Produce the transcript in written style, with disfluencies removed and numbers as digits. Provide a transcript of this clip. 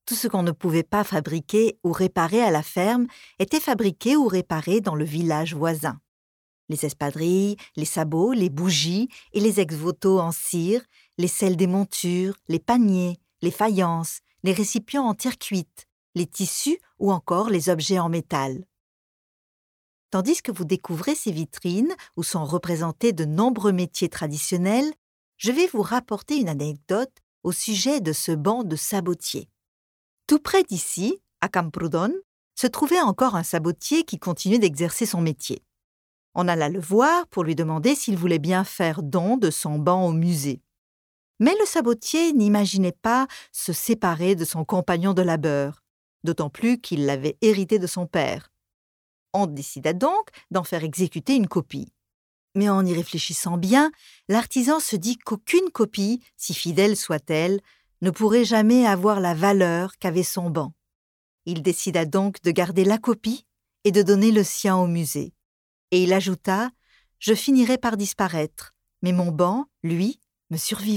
Tout ce qu'on ne pouvait pas fabriquer ou réparer à la ferme était fabriqué ou réparé dans le village voisin. Les espadrilles, les sabots, les bougies et les ex-voto en cire, les selles des montures, les paniers, les faïences, les récipients en terre cuite, les tissus ou encore les objets en métal. Tandis que vous découvrez ces vitrines où sont représentés de nombreux métiers traditionnels, je vais vous rapporter une anecdote au sujet de ce banc de sabotier. Tout près d'ici, à Camprodon, se trouvait encore un sabotier qui continuait d'exercer son métier. On alla le voir pour lui demander s'il voulait bien faire don de son banc au musée. Mais le sabotier n'imaginait pas se séparer de son compagnon de labeur, d'autant plus qu'il l'avait hérité de son père. On décida donc d'en faire exécuter une copie. Mais en y réfléchissant bien, l'artisan se dit qu'aucune copie, si fidèle soit-elle, ne pourrait jamais avoir la valeur qu'avait son banc. Il décida donc de garder la copie et de donner le sien au musée. Et il ajouta « Je finirai par disparaître, mais mon banc, lui, me survivra ».